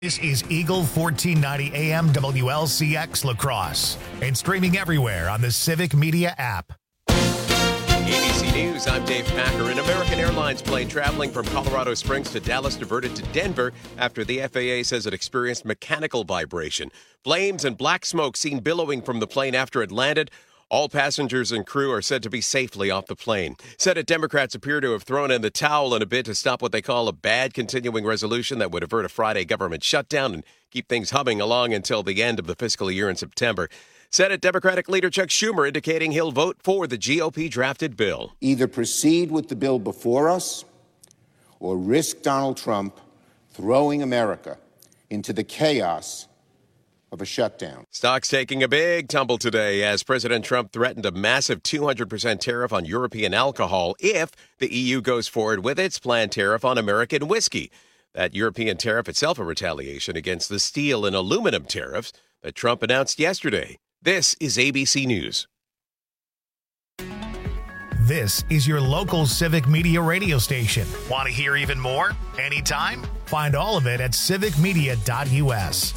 This is Eagle 1490 AM WLCX La Crosse and streaming everywhere on the Civic Media app. ABC News, I'm Dave Packer. An American Airlines plane traveling from Colorado Springs to Dallas diverted to Denver after the FAA says it experienced mechanical vibration. Flames and black smoke seen billowing from the plane after it landed. All passengers and crew are said to be safely off the plane. Senate Democrats appear to have thrown in the towel in a bid to stop what they call a bad continuing resolution that would avert a Friday government shutdown and keep things humming along until the end of the fiscal year in September. Senate Democratic leader Chuck Schumer indicating he'll vote for the GOP-drafted bill. Either proceed with the bill before us or risk Donald Trump throwing America into the chaos of a shutdown. Stocks taking a big tumble today as President Trump threatened a massive 200% tariff on European alcohol if the EU goes forward with its planned tariff on American whiskey. That European tariff itself a retaliation against the steel and aluminum tariffs that Trump announced yesterday. This is ABC News. This is your local Civic Media radio station. Want to hear even more? Anytime? Find all of it at civicmedia.us.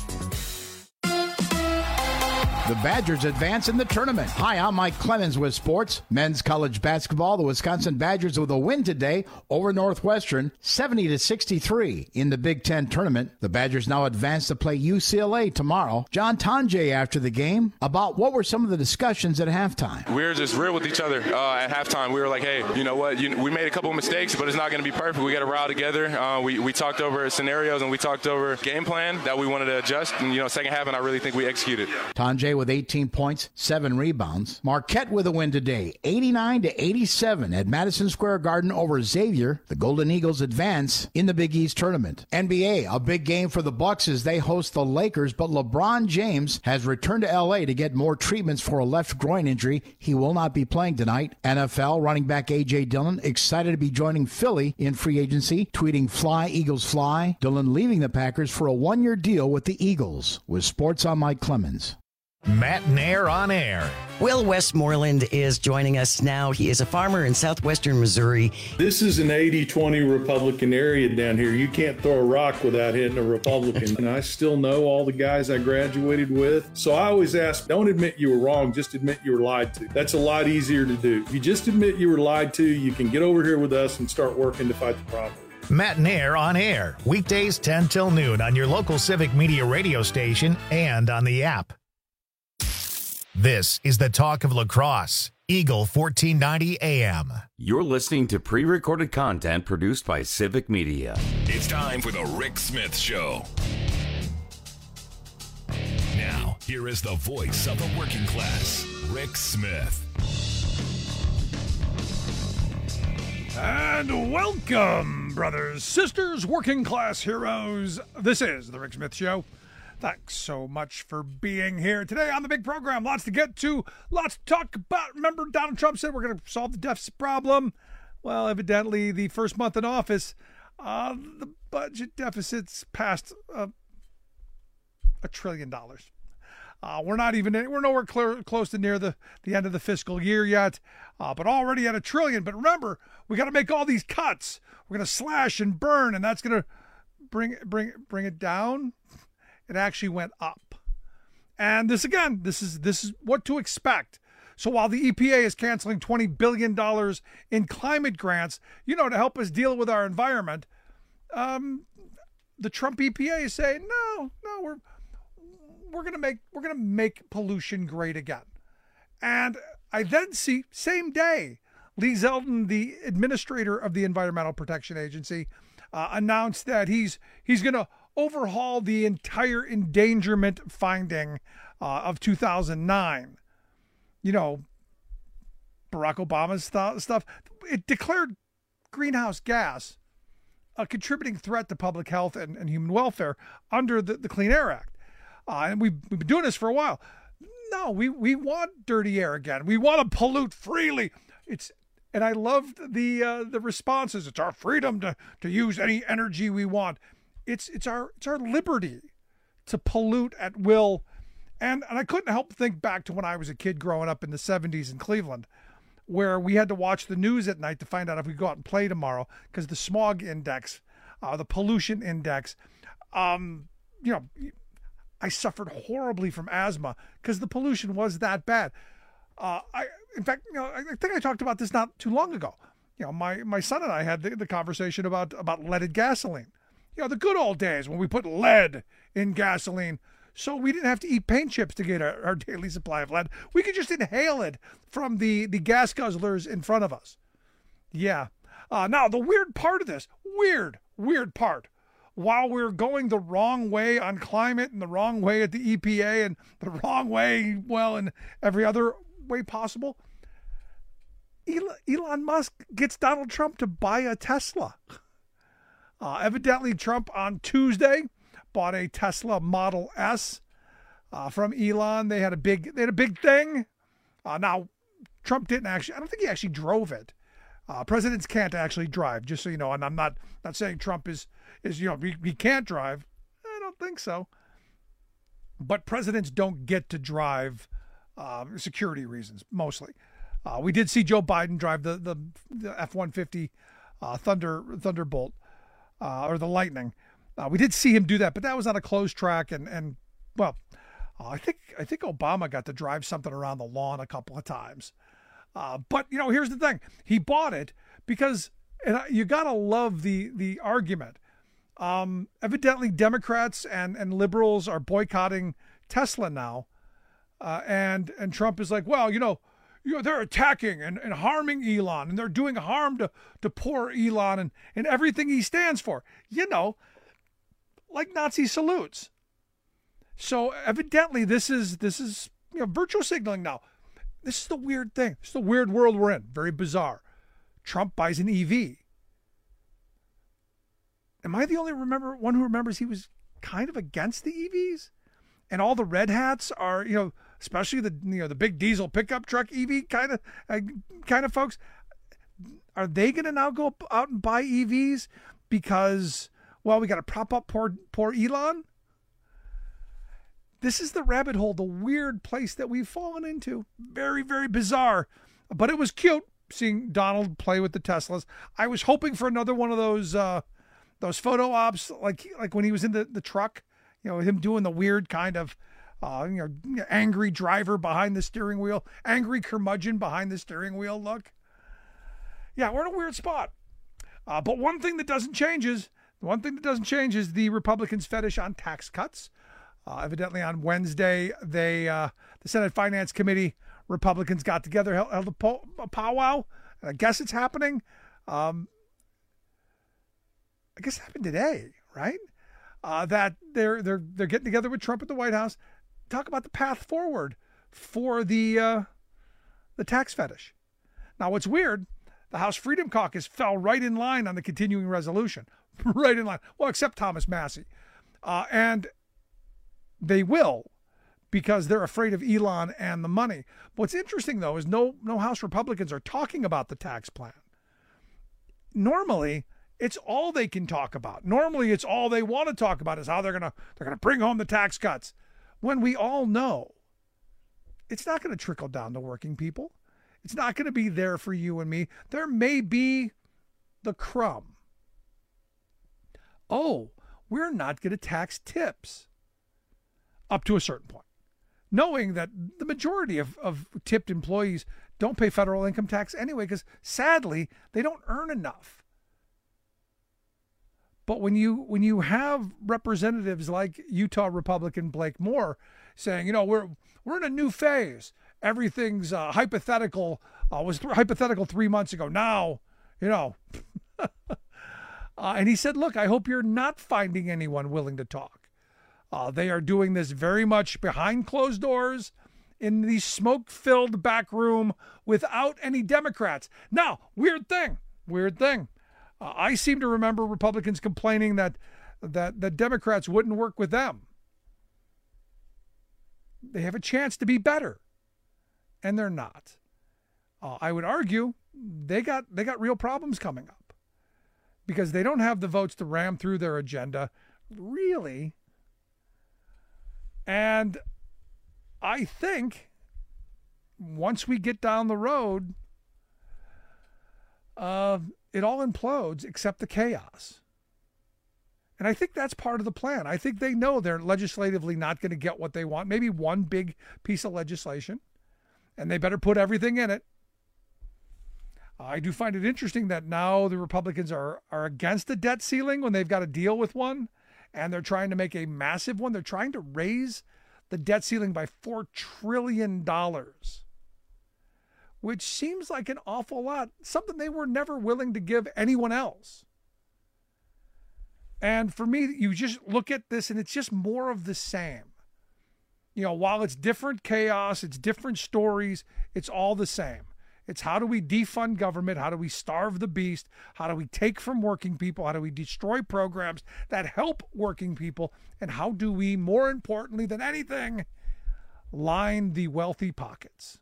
The Badgers advance in the tournament. Hi, I'm Mike Clemens with sports. Men's college basketball. The Wisconsin Badgers with a win today over Northwestern, 70-63 in the Big Ten tournament. The Badgers now advance to play UCLA tomorrow. John Tonje after the game about what were some of the discussions at halftime. We were just real with each other at halftime. We were like, hey, you know what? We made a couple of mistakes, but it's not going to be perfect. We got to rally together. We talked over scenarios and we talked over game plan that we wanted to adjust. And, second half, and I really think we executed. Tonje with 18 points, 7 rebounds. Marquette with a win today, 89-87 at Madison Square Garden over Xavier. The Golden Eagles advance in the Big East tournament. NBA, a big game for the Bucks as they host the Lakers, but LeBron James has returned to L.A. to get more treatments for a left groin injury. He will not be playing tonight. NFL running back A.J. Dillon excited to be joining Philly in free agency, tweeting "Fly, Eagles, fly." Dillon leaving the Packers for a one-year deal with the Eagles. With sports, I'm Mike Clemens. Matt Nair on air. Will Westmoreland is joining us now. He is a farmer in southwestern Missouri. This is an 80-20 Republican area down here. You can't throw a rock without hitting a Republican. And I still know all the guys I graduated with. So I always ask, don't admit you were wrong, just admit you were lied to. That's a lot easier to do. If you just admit you were lied to, you can get over here with us and start working to fight the problem. Matt Nair on air. Weekdays 10 till noon on your local Civic Media radio station and on the app. This is the Talk of La Crosse, Eagle 1490 AM. You're listening to pre-recorded content produced by Civic Media. It's time for the Rick Smith Show. Now, here is the voice of the working class, Rick Smith. And welcome, brothers, sisters, working class heroes. This is the Rick Smith Show. Thanks so much for being here today on the big program. Lots to get to, lots to talk about. Remember, Donald Trump said we're going to solve the deficit problem. Well, evidently, the first month in office, the budget deficit's passed $1 trillion. We're nowhere close to near the end of the fiscal year yet, but already at $1 trillion. But remember, we got to make all these cuts. We're going to slash and burn, and that's going to bring it down. It actually went up. And this is what to expect. So while the EPA is canceling $20 billion in climate grants, to help us deal with our environment, the Trump EPA is saying, no, we're gonna make pollution great again. And I then see, same day, Lee Zeldin, the administrator of the Environmental Protection Agency, announced that he's gonna overhaul the entire endangerment finding of 2009. Barack Obama's stuff. It declared greenhouse gas a contributing threat to public health and human welfare under the Clean Air Act. And we've been doing this for a while. No, we want dirty air again. We want to pollute freely. And I loved the responses. It's our freedom to use any energy we want. It's our liberty to pollute at will. And I couldn't help think back to when I was a kid growing up in the 70s in Cleveland, where we had to watch the news at night to find out if we go out and play tomorrow because the smog index, the pollution index, I suffered horribly from asthma because the pollution was that bad. In fact, I think I talked about this not too long ago. My son and I had the conversation about leaded gasoline. The good old days when we put lead in gasoline, so we didn't have to eat paint chips to get our daily supply of lead. We could just inhale it from the gas guzzlers in front of us. Yeah. Now, the weird part of this, weird part, while we're going the wrong way on climate and the wrong way at the EPA and the wrong way, well, in every other way possible, Elon Musk gets Donald Trump to buy a Tesla. Evidently, Trump on Tuesday bought a Tesla Model S from Elon. They had a big thing. Now, Trump didn't actually. I don't think he actually drove it. Presidents can't actually drive, just so you know. And I'm not saying Trump is he can't drive. I don't think so. But presidents don't get to drive, security reasons mostly. We did see Joe Biden drive the F-150 Thunderbolt or the Lightning. We did see him do that, but that was on a closed track, and I think Obama got to drive something around the lawn a couple of times. But here's the thing: he bought it because, and you gotta love the argument. Evidently, Democrats and liberals are boycotting Tesla now, and Trump is like, well, they're attacking and harming Elon, and they're doing harm to poor Elon and everything he stands for. Like Nazi salutes. So evidently, this is virtual signaling now. This is the weird thing. This is the weird world we're in. Very bizarre. Trump buys an EV. Am I the only one who remembers he was kind of against the EVs? And all the red hats are, especially the big diesel pickup truck EV kind of folks. Are they going to now go out and buy EVs because, well, we got to prop up poor Elon? This is the rabbit hole, the weird place that we've fallen into. Very, very bizarre. But it was cute seeing Donald play with the Teslas. I was hoping for another one of those photo ops, like when he was in the truck, him doing the weird kind of, angry driver behind the steering wheel, angry curmudgeon behind the steering wheel look. Yeah, we're in a weird spot. But one thing that doesn't change is the Republicans' fetish on tax cuts. Evidently on Wednesday, the Senate Finance Committee Republicans got together, held a powwow. And I guess it's happening. I guess it happened today, right? That they're getting together with Trump at the White House, talk about the path forward for the tax fetish. Now, what's weird, the House Freedom Caucus fell right in line on the continuing resolution, right in line. Well, except Thomas Massie, and they will, because they're afraid of Elon and the money. What's interesting, though, is no House Republicans are talking about the tax plan. Normally, it's all they can talk about. Normally, it's all they want to talk about is how they're gonna bring home the tax cuts, when we all know it's not going to trickle down to working people. It's not going to be there for you and me. There may be the crumb. Oh, we're not going to tax tips up to a certain point, knowing that the majority of tipped employees don't pay federal income tax anyway, because sadly, they don't earn enough. But when you have representatives like Utah Republican Blake Moore saying, we're in a new phase. Everything's hypothetical. Was hypothetical 3 months ago. Now, and he said, look, I hope you're not finding anyone willing to talk. They are doing this very much behind closed doors in the smoke-filled back room without any Democrats. Now, weird thing. I seem to remember Republicans complaining that Democrats wouldn't work with them. They have a chance to be better, and they're not. I would argue they got real problems coming up because they don't have the votes to ram through their agenda, really. And I think once we get down the road, it all implodes except the chaos. And I think that's part of the plan. I think they know they're legislatively not going to get what they want. Maybe one big piece of legislation, and they better put everything in it. I do find it interesting that now the Republicans are against a debt ceiling when they've got to deal with one, and they're trying to make a massive one. They're trying to raise the debt ceiling by $4 trillion, which seems like an awful lot, something they were never willing to give anyone else. And for me, you just look at this and it's just more of the same. You know, while it's different chaos, it's different stories, it's all the same. It's how do we defund government? How do we starve the beast? How do we take from working people? How do we destroy programs that help working people? And how do we, more importantly than anything, line the wealthy pockets?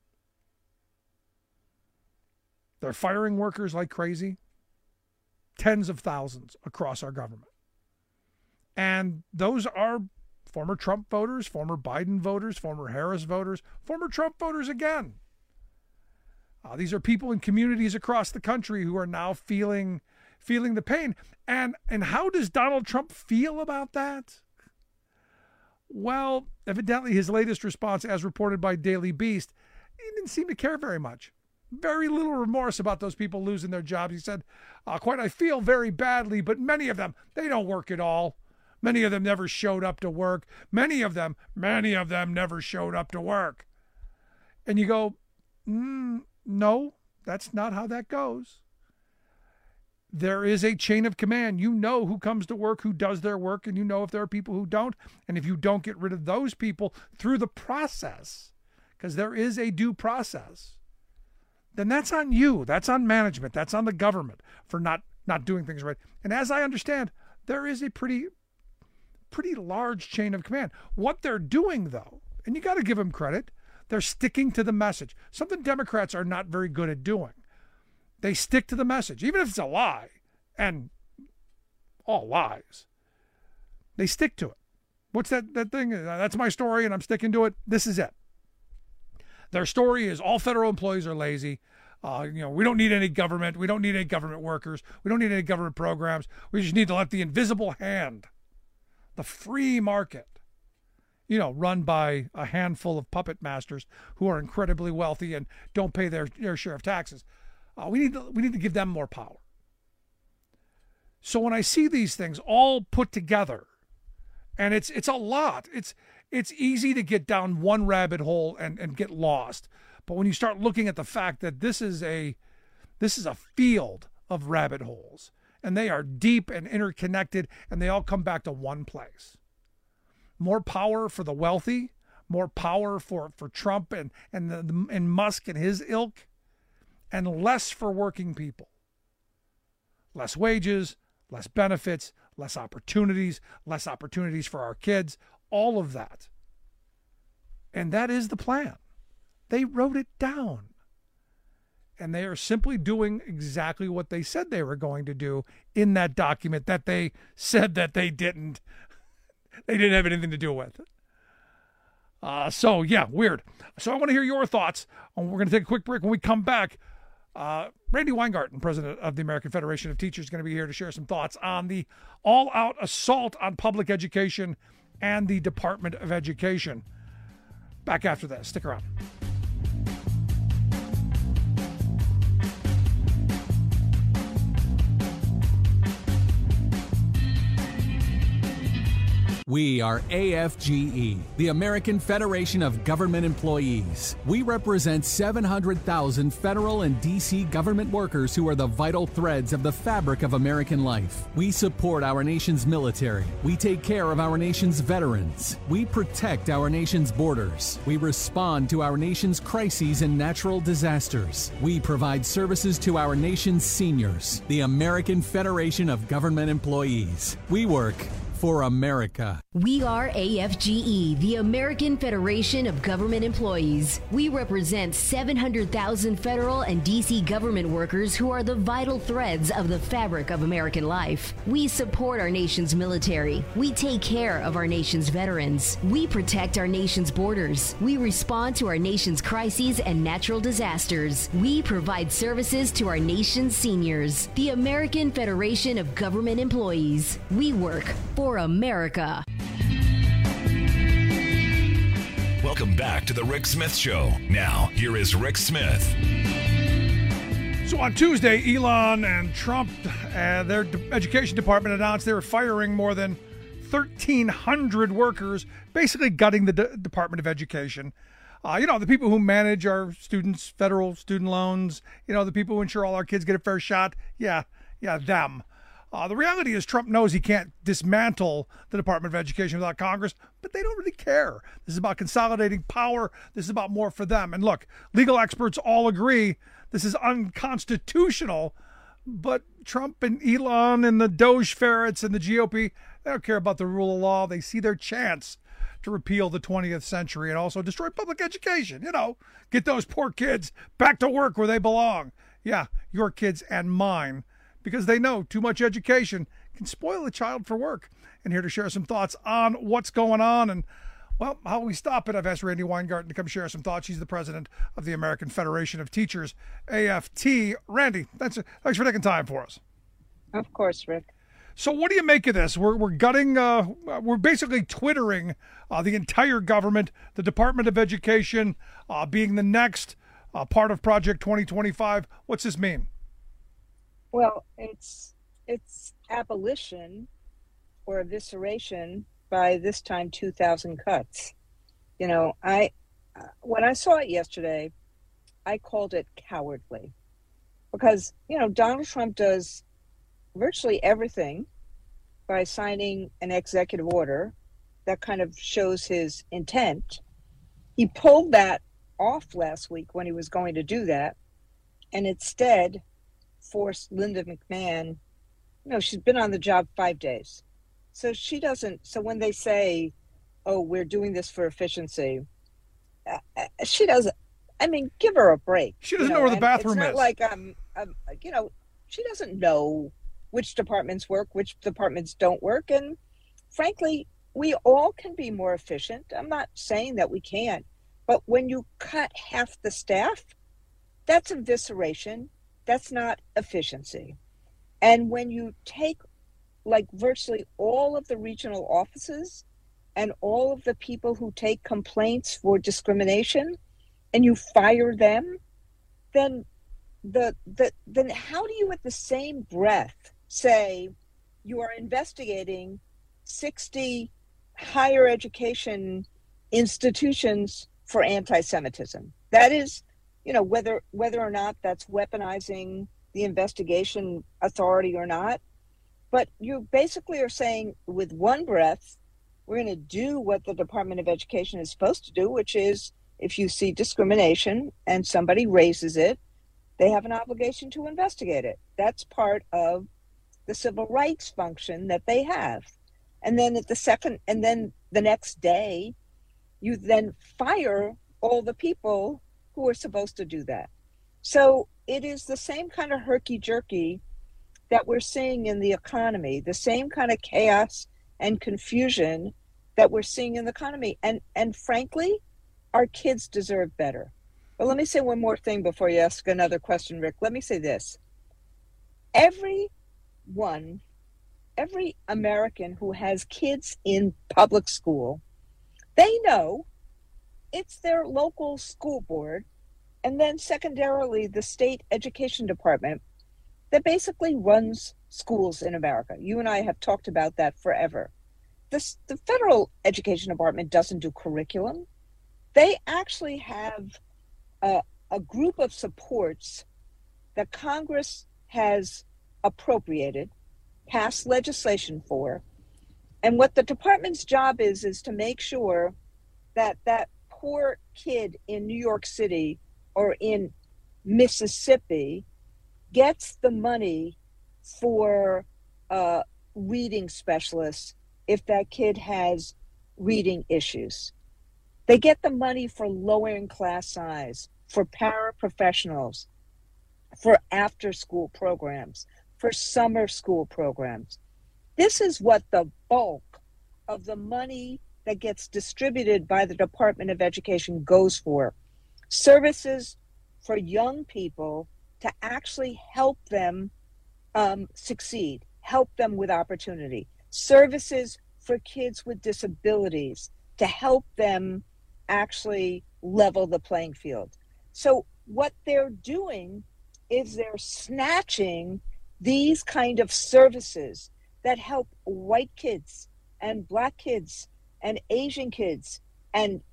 They're firing workers like crazy, tens of thousands across our government. And those are former Trump voters, former Biden voters, former Harris voters, former Trump voters again. These are people in communities across the country who are now feeling the pain. And how does Donald Trump feel about that? Well, evidently his latest response, as reported by Daily Beast, he didn't seem to care very much. Very little remorse about those people losing their jobs. He said, quote, I feel very badly, but many of them, they don't work at all. Many of them never showed up to work. Many of them never showed up to work. And you go, no, that's not how that goes. There is a chain of command. You know who comes to work, who does their work, and you know if there are people who don't. And if you don't get rid of those people through the process, because there is a due process, then that's on you. That's on management. That's on the government for not doing things right. And as I understand, there is a pretty large chain of command. What they're doing, though, and you got to give them credit, they're sticking to the message. Something Democrats are not very good at doing. They stick to the message, even if it's a lie, and all lies. They stick to it. What's that thing? That's my story, and I'm sticking to it. This is it. Their story is all federal employees are lazy. We don't need any government. We don't need any government workers. We don't need any government programs. We just need to let the invisible hand, the free market, run by a handful of puppet masters who are incredibly wealthy and don't pay their share of taxes. We need to give them more power. So when I see these things all put together, and it's a lot, it's easy to get down one rabbit hole and get lost. But when you start looking at the fact that this is a field of rabbit holes, and they are deep and interconnected, and they all come back to one place. More power for the wealthy, more power for Trump and Musk and his ilk, and less for working people. Less wages, less benefits, less opportunities for our kids, all of that. And that is the plan. They wrote it down. And they are simply doing exactly what they said they were going to do in that document that they said that they didn't have anything to do with. So, yeah, weird. So I want to hear your thoughts. We're going to take a quick break. When we come back, Randi Weingarten, president of the American Federation of Teachers, is going to be here to share some thoughts on the all-out assault on public education and the Department of Education. Back after this. Stick around. We are AFGE, the American Federation of Government Employees. We represent 700,000 federal and D.C. government workers who are the vital threads of the fabric of American life. We support our nation's military. We take care of our nation's veterans. We protect our nation's borders. We respond to our nation's crises and natural disasters. We provide services to our nation's seniors. The American Federation of Government Employees. We work for America. We are AFGE, the American Federation of Government Employees. We represent 700,000 federal and D.C. government workers who are the vital threads of the fabric of American life. We support our nation's military. We take care of our nation's veterans. We protect our nation's borders. We respond to our nation's crises and natural disasters. We provide services to our nation's seniors. The American Federation of Government Employees. We work for America. Welcome back to the Rick Smith Show. Now, here is Rick Smith. So on Tuesday, Elon and Trump, their education department announced they were firing more than 1,300 workers, basically gutting the Department of Education. The people who manage our students' federal student loans, the people who ensure all our kids get a fair shot. Yeah, them. The reality is Trump knows he can't dismantle the Department of Education without Congress, but they don't really care. This is about consolidating power. This is about more for them. And look, legal experts all agree this is unconstitutional, but Trump and Elon and the Doge ferrets and the GOP, they don't care about the rule of law. They see their chance to repeal the 20th century and also destroy public education. Get those poor kids back to work where they belong. Yeah, your kids and mine. Because they know too much education can spoil a child for work. And here to share some thoughts on what's going on and, how we stop it, I've asked Randi Weingarten to come share some thoughts. She's the president of the American Federation of Teachers, AFT. Randi, thanks for taking time for us. Of course, Rick. So what do you make of this? We're gutting, we're basically twittering the entire government, the Department of Education being the next part of Project 2025. What's this mean? Well, it's abolition or evisceration by this time 2,000 cuts. When I saw it yesterday, I called it cowardly because, Donald Trump does virtually everything by signing an executive order that kind of shows his intent. He pulled that off last week when he was going to do that, and instead forced Linda McMahon, she's been on the job 5 days. So she doesn't, so when they say, oh, we're doing this for efficiency, she doesn't, give her a break. She doesn't know where the bathroom is. It's not like, she doesn't know which departments work, which departments don't work. And frankly, we all can be more efficient. I'm not saying that we can't, but when you cut half the staff, that's evisceration. That's not efficiency. And when you take virtually all of the regional offices and all of the people who take complaints for discrimination and you fire them, then then how do you at the same breath say you are investigating 60 higher education institutions for anti-Semitism? That is, whether or not that's weaponizing the investigation authority or not. But you basically are saying with one breath, we're going to do what the Department of Education is supposed to do, which is if you see discrimination and somebody raises it, they have an obligation to investigate it. That's part of the civil rights function that they have. And then the next day, you then fire all the people who are supposed to do that. So it is the same kind of herky-jerky that we're seeing in the economy, the same kind of chaos and confusion that we're seeing in the economy. And frankly, our kids deserve better. But let me say one more thing before you ask another question, Rick. Let me say this. Every American who has kids in public school, they know it's their local school board and then secondarily the state education department that basically runs schools in America. You and I have talked about that forever. The federal education department doesn't do curriculum. They actually have a group of supports that Congress has appropriated, passed legislation for. And what the department's job is to make sure that that poor kid in New York City or in Mississippi gets the money for reading specialists. if that kid has reading issues. They get the money for lowering class size, for paraprofessionals, for after-school programs, for summer school programs. This is what the bulk of the money that gets distributed by the Department of Education goes for. Services for young people to actually help them succeed, help them with opportunity. Services for kids with disabilities to help them actually level the playing field. So what they're doing is they're snatching these kind of services that help white kids and black kids and Asian kids and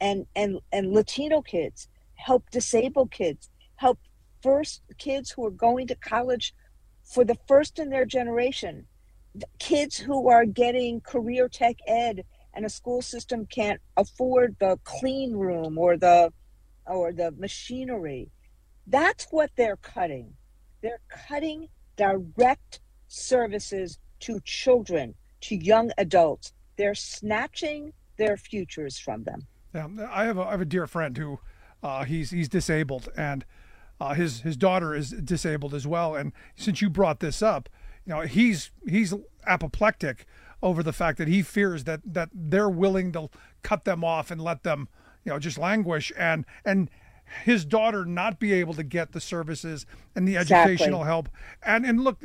Latino kids, help disabled kids, help first kids who are going to college for the first in their generation, kids who are getting career tech ed and a school system can't afford the clean room or the machinery. That's what they're cutting. They're cutting direct services to children, to young adults. They're snatching their futures from them. Yeah, I have a dear friend who he's disabled, and his daughter is disabled as well. And since you brought this up, he's apoplectic over the fact that he fears that they're willing to cut them off and let them just languish, and his daughter not be able to get the services and the educational help. And look,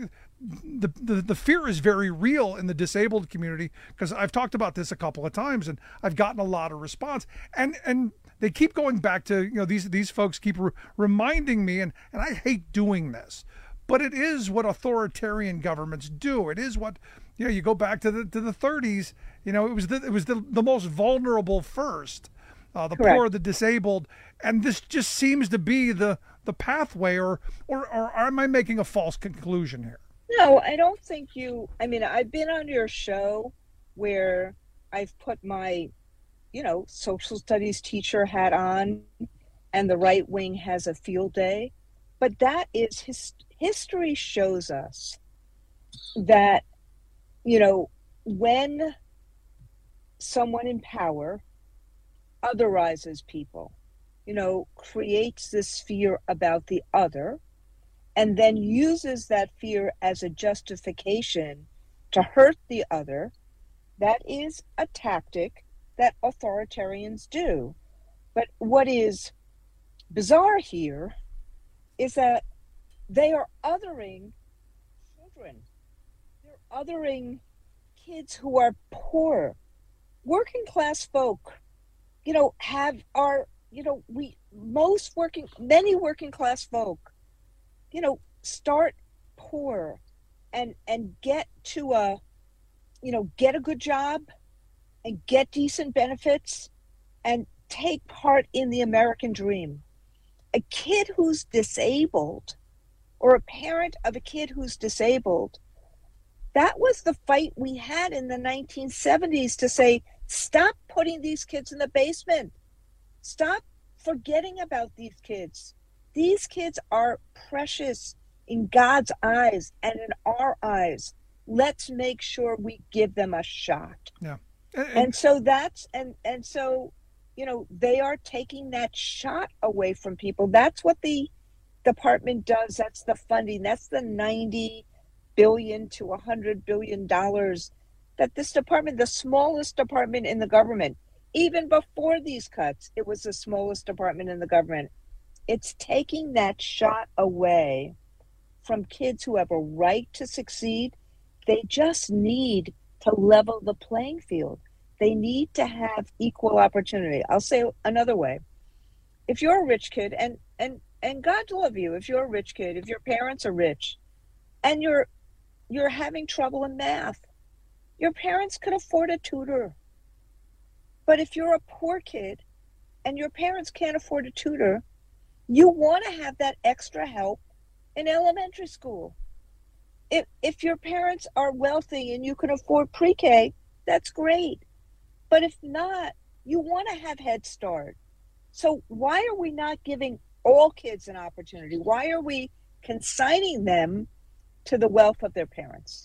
the fear is very real in the disabled community, because I've talked about this a couple of times and I've gotten a lot of response, and they keep going back to these folks keep reminding me, and I hate doing this, but it is what authoritarian governments do. It is what you go back to the 30s. It was the most vulnerable first, the poor, the disabled, and this just seems to be the pathway. Or am I making a false conclusion here? No, I don't think I've been on your show where I've put my, social studies teacher hat on, and the right wing has a field day. But that is history shows us that, when someone in power otherizes people, creates this fear about the other, and then uses that fear as a justification to hurt the other, that is a tactic that authoritarians do. But what is bizarre here is that they are othering children. They're othering kids who are poor. Working class folk, many working class folk, start poor and get to get a good job and get decent benefits and take part in the American dream. A kid who's disabled, or a parent of a kid who's disabled, that was the fight we had in the 1970s to say, stop putting these kids in the basement. Stop forgetting about these kids. These kids are precious in God's eyes and in our eyes. Let's make sure we give them a shot. Yeah. And so they are taking that shot away from people. That's what the department does. That's the funding. That's the $90 billion to $100 billion that this department, the smallest department in the government, even before these cuts, it was the smallest department in the government. It's taking that shot away from kids who have a right to succeed. They just need to level the playing field. They need to have equal opportunity. I'll say another way. If you're a rich kid, and God love you, if you're a rich kid, if your parents are rich, and you're having trouble in math, your parents could afford a tutor. But if you're a poor kid and your parents can't afford a tutor, you want to have that extra help in elementary school. If your parents are wealthy and you can afford pre-K, that's great. But if not, you want to have Head Start. So why are we not giving all kids an opportunity? Why are we consigning them to the wealth of their parents?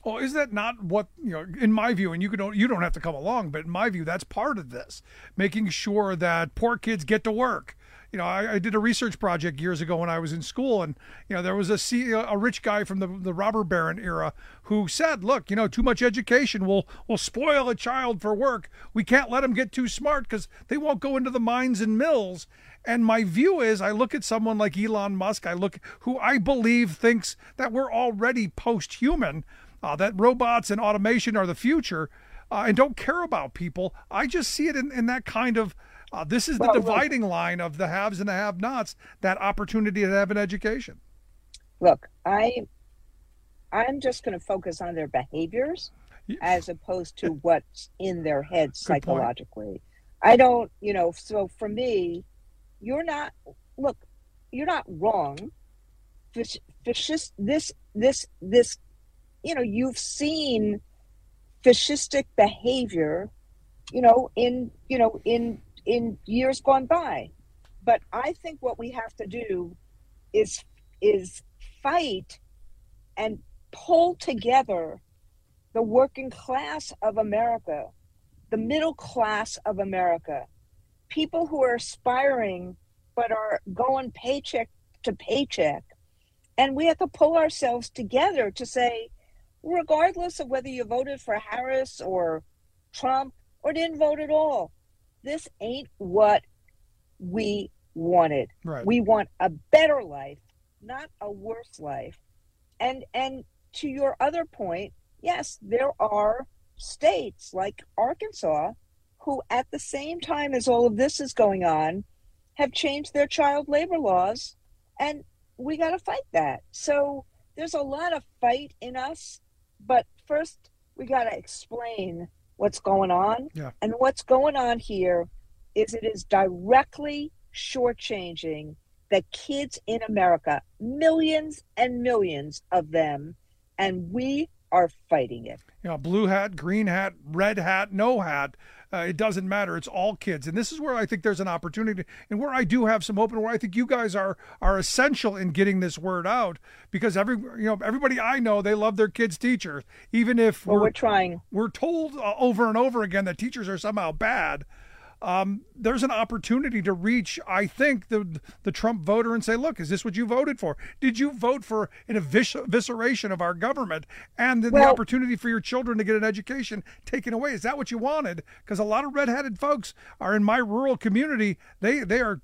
Well, is that not what, in my view, and you don't have to come along, but in my view, that's part of this, making sure that poor kids get to work. I did a research project years ago when I was in school, and there was a rich guy from the robber baron era who said, look, too much education will spoil a child for work. We can't let them get too smart because they won't go into the mines and mills. And my view is, I look at someone like Elon Musk, who I believe thinks that we're already post-human, that robots and automation are the future, and don't care about people. I just see it in that kind of, this is the dividing line of the haves and the have-nots, that opportunity to have an education. Look, I'm just going to focus on their behaviors as opposed to what's in their heads psychologically. I don't, so for me, you're not wrong. You've seen fascistic behavior, in years gone by. But I think what we have to do is fight and pull together the working class of America, the middle class of America, people who are aspiring but are going paycheck to paycheck. And we have to pull ourselves together to say, regardless of whether you voted for Harris or Trump or didn't vote at all, this ain't what we wanted. Right. We want a better life, not a worse life. And to your other point, yes, there are states like Arkansas who, at the same time as all of this is going on, have changed their child labor laws, and we got to fight that. So there's a lot of fight in us, but first we got to explain what's going on. Yeah. And what's going on here is it is directly shortchanging the kids in America, millions and millions of them, and we are fighting it. Blue hat, green hat, red hat, no hat. It doesn't matter. It's all kids. And this is where I think there's an opportunity, and where I do have some hope, and where I think you guys are essential in getting this word out, because everybody I know, they love their kids' teachers, even if we're trying. We're told over and over again that teachers are somehow bad. There's an opportunity to reach, I think, the Trump voter and say, look, is this what you voted for? Did you vote for an evisceration of our government and the opportunity for your children to get an education taken away? Is that what you wanted? Because a lot of red-hatted folks are in my rural community. They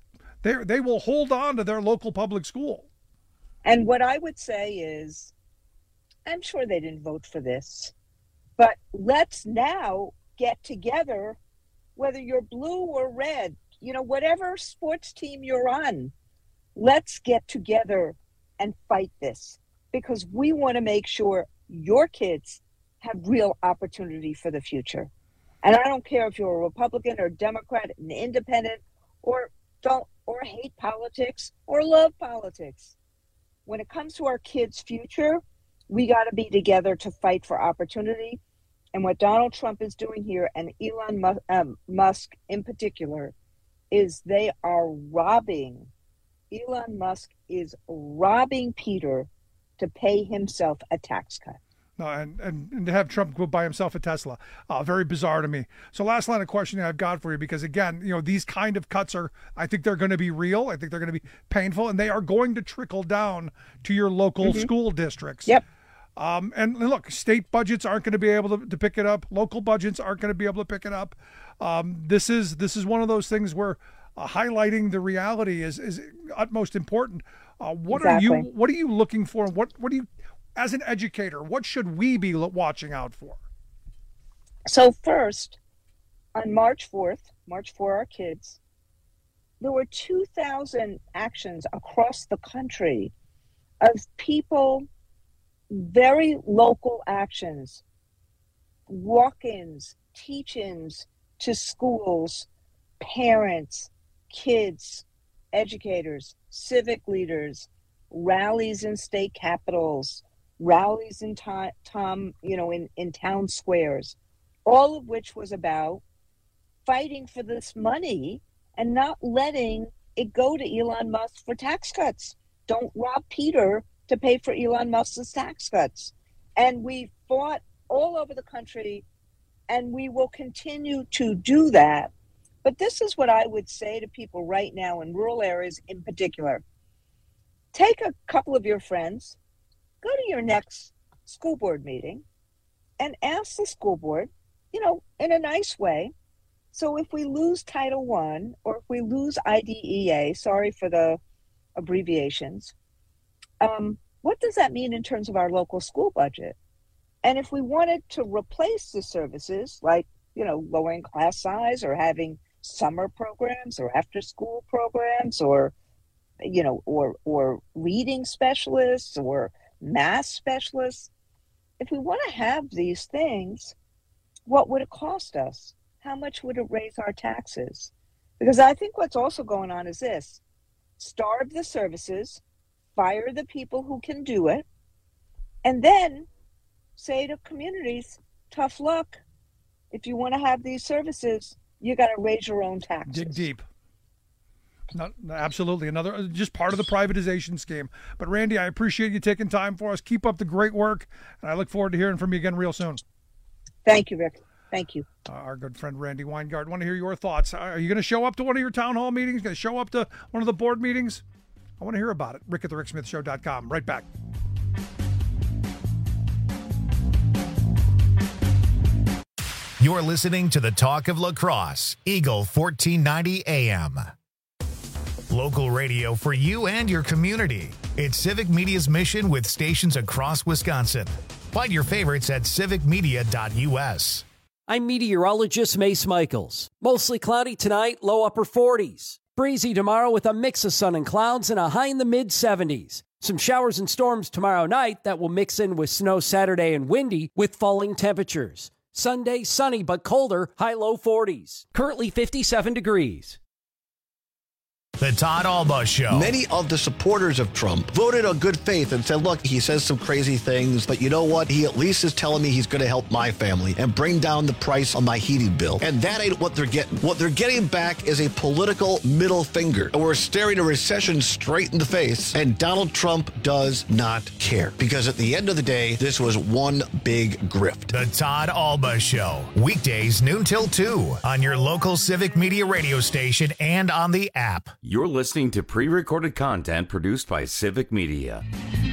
will hold on to their local public school. And what I would say is, I'm sure they didn't vote for this, but let's now get together, whether you're blue or red, whatever sports team you're on, let's get together and fight this, because we want to make sure your kids have real opportunity for the future. And I don't care if you're a Republican or Democrat, an independent, or hate politics or love politics. When it comes to our kids' future, we got to be together to fight for opportunity. And what Donald Trump is doing here, and Elon Musk in particular, is Elon Musk is robbing Peter to pay himself a tax cut. And to have Trump go buy himself a Tesla, very bizarre to me. So last line of questioning I've got for you, because again, these kind of cuts I think they're going to be real. I think they're going to be painful, and they are going to trickle down to your local school districts. Yep. And look, state budgets aren't going to be able to pick it up. Local budgets aren't going to be able to pick it up. This is one of those things where highlighting the reality is utmost important. What are you looking for? What do you, as an educator, what should we be watching out for? So first, on March 4th, March for Our Kids, there were 2,000 actions across the country of people, very local actions, walk-ins, teach-ins to schools, parents, kids, educators, civic leaders, rallies in state capitals, rallies in in town squares, all of which was about fighting for this money and not letting it go to Elon Musk for tax cuts. Don't rob Peter to pay for Elon Musk's tax cuts. And we fought all over the country, and we will continue to do that. But this is what I would say to people right now in rural areas in particular. Take a couple of your friends, go to your next school board meeting, and ask the school board, in a nice way. So if we lose Title I, or if we lose IDEA, sorry for the abbreviations, what does that mean in terms of our local school budget? And if we wanted to replace the services, like, lowering class size or having summer programs or after school programs or, or reading specialists or math specialists, if we want to have these things, what would it cost us? How much would it raise our taxes? Because I think what's also going on is this: starve the services, fire the people who can do it, and then say to communities, tough luck. If you want to have these services, you got to raise your own taxes. Dig deep. No, absolutely. Another, just part of the privatization scheme. But Randy, I appreciate you taking time for us. Keep up the great work, and I look forward to hearing from you again real soon. Thank you, Rick. Thank you. Our good friend Randy Weingart. Want to hear your thoughts. Are you going to show up to one of your town hall meetings? Going to show up to one of the board meetings? I want to hear about it. Rick at thericksmithshow.com. Right back. You're listening to the Talk of La Crosse, Eagle 1490 AM. Local radio for you and your community. It's Civic Media's mission with stations across Wisconsin. Find your favorites at civicmedia.us. I'm meteorologist Mace Michaels. Mostly cloudy tonight, low upper 40s. Breezy tomorrow with a mix of sun and clouds and a high in the mid-70s. Some showers and storms tomorrow night that will mix in with snow Saturday and windy with falling temperatures. Sunday, sunny but colder, high low 40s. Currently 57 degrees. The Todd Alba Show. Many of the supporters of Trump voted on good faith and said, look, he says some crazy things, but you know what? He at least is telling me he's going to help my family and bring down the price on my heating bill. And that ain't what they're getting. What they're getting back is a political middle finger. And we're staring a recession straight in the face, and Donald Trump does not care. Because at the end of the day, this was one big grift. The Todd Alba Show. Weekdays noon till 2 on your local Civic Media radio station and on the app. You're listening to pre-recorded content produced by Civic Media.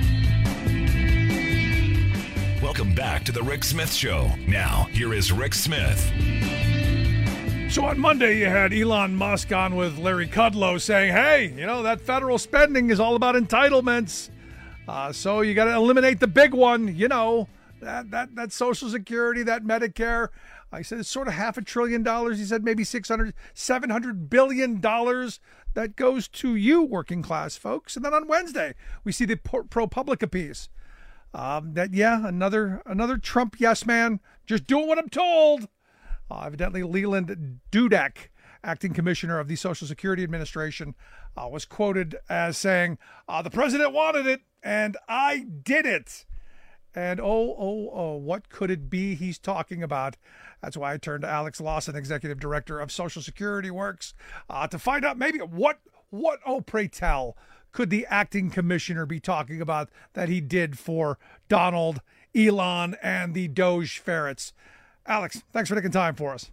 Welcome back to the Rick Smith Show. Now, here is Rick Smith. So on Monday, you had Elon Musk on with Larry Kudlow saying, hey, that federal spending is all about entitlements. So you got to eliminate the big one, that Social Security, that Medicare. I said it's sort of $500 billion. He said maybe $700 billion that goes to you, working class folks. And then on Wednesday, we see the ProPublica piece. Another Trump yes man, just doing what I'm told. Evidently, Leland Dudek, acting commissioner of the Social Security Administration, was quoted as saying, the president wanted it, and I did it. And what could it be he's talking about? That's why I turned to Alex Lawson, executive director of Social Security Works, to find out maybe what, pray tell, could the acting commissioner be talking about that he did for Donald, Elon, and the Doge ferrets. Alex, thanks for taking time for us.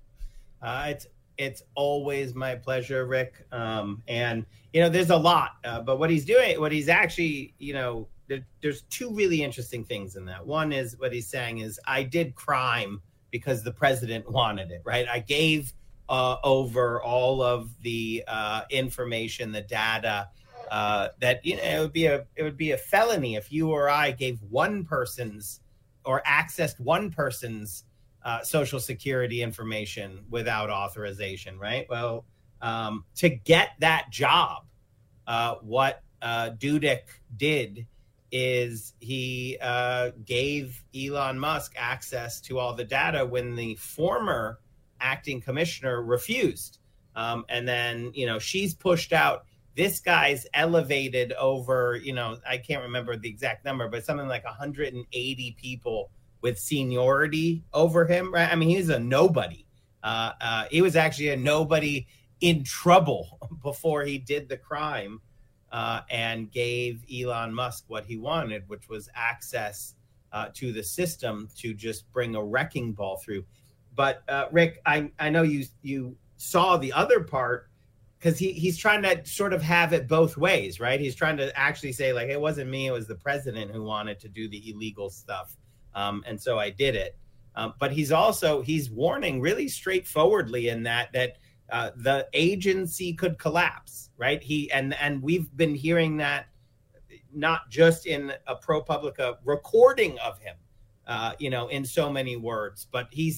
It's always my pleasure, Rick. And there's a lot, but what he's actually, there's two really interesting things in that. One is what he's saying is, I did crime because the president wanted it, right? I gave over all of the information, the data, that it would be a felony if you or I gave one person's or accessed one person's Social Security information without authorization, right? Well, to get that job, what Dudek did is he gave Elon Musk access to all the data when the former acting commissioner refused. And then, she's pushed out. This guy's elevated over, I can't remember the exact number, but something like 180 people with seniority over him, right? I mean, he's a nobody. He was actually a nobody in trouble before he did the crime. And gave Elon Musk what he wanted, which was access to the system to just bring a wrecking ball through. But Rick, I know you saw the other part, because he's trying to sort of have it both ways, right? He's trying to actually say, like, it wasn't me, it was the president who wanted to do the illegal stuff. And so I did it. But he's warning really straightforwardly in that the agency could collapse, right? And we've been hearing that not just in a ProPublica recording of him, in so many words, but he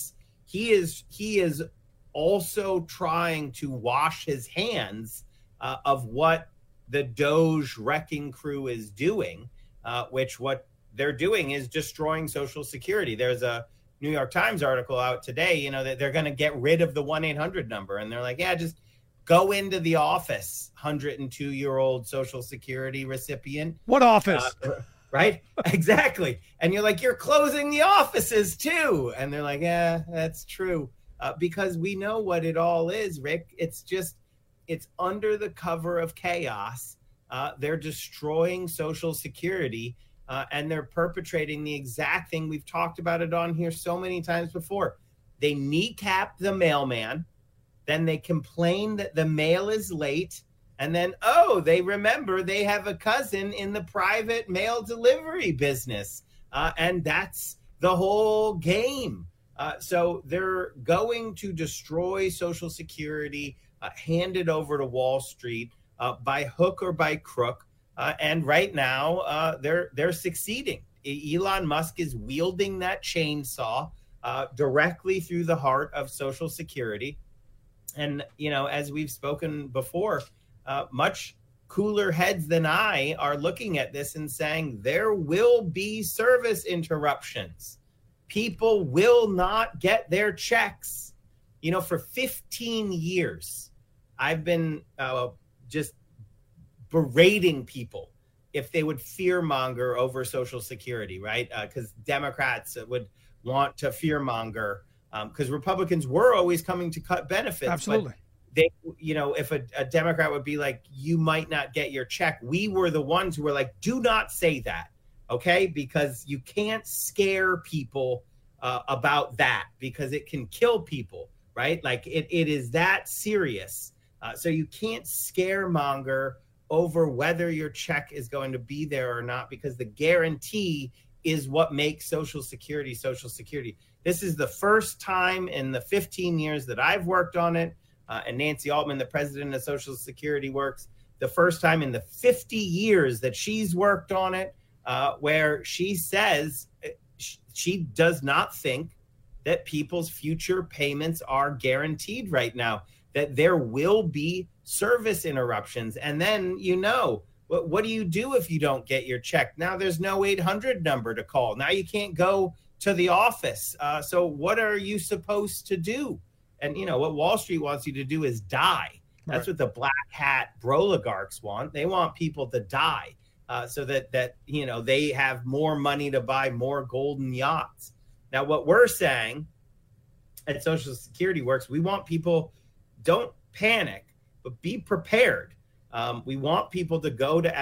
is also trying to wash his hands of what the Doge wrecking crew is doing, which what they're doing is destroying Social Security. There's a New York Times article out today, that they're going to get rid of the 1-800 number. And they're like, yeah, just go into the office, 102-year-old Social Security recipient. What office? Right? Exactly. And you're like, you're closing the offices too. And they're like, yeah, that's true. Because we know what it all is, Rick. It's under the cover of chaos. They're destroying Social Security, and they're perpetrating the exact thing. We've talked about it on here so many times before. They kneecap the mailman, then they complain that the mail is late, and then, they remember they have a cousin in the private mail delivery business, and that's the whole game. So they're going to destroy Social Security, hand it over to Wall Street by hook or by crook. And right now, they're succeeding. Elon Musk is wielding that chainsaw directly through the heart of Social Security. And, as we've spoken before, much cooler heads than I are looking at this and saying there will be service interruptions. People will not get their checks. For 15 years, I've been just berating people if they would fearmonger over Social Security, right? Because Democrats would want to fearmonger, because Republicans were always coming to cut benefits. Absolutely. They, if a Democrat would be like, you might not get your check, we were the ones who were like, do not say that. Okay, because you can't scare people about that, because it can kill people, right? Like it is that serious. So you can't scaremonger over whether your check is going to be there or not, because the guarantee is what makes Social Security Social Security. This is the first time in the 15 years that I've worked on it, and Nancy Altman, the president of Social Security, works, the first time in the 50 years that she's worked on it, where she says she does not think that people's future payments are guaranteed right now, that there will be service interruptions. And then, what do you do if you don't get your check? Now there's no 800 number to call. Now you can't go to the office. So what are you supposed to do? And, what Wall Street wants you to do is die. That's right. What the black hat broligarchs want. They want people to die. So that they have more money to buy more golden yachts. Now, what we're saying at Social Security Works, we want people, don't panic, but be prepared. We want people to go to